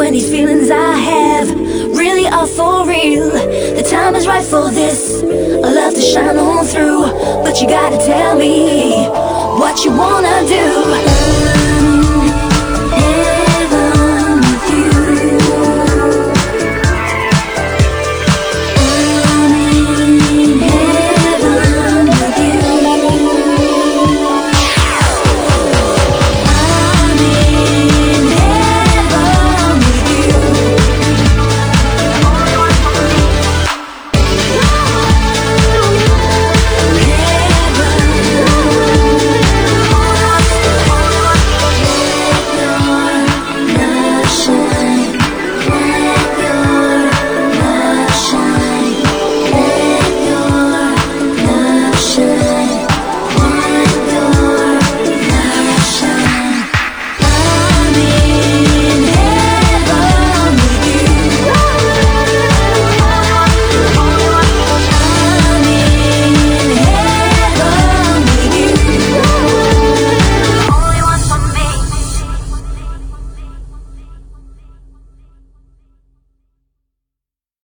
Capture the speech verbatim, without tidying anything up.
And these feelings I have really are for real. The time is right for this, I love to shine on through. But you gotta tell me what you wanna do.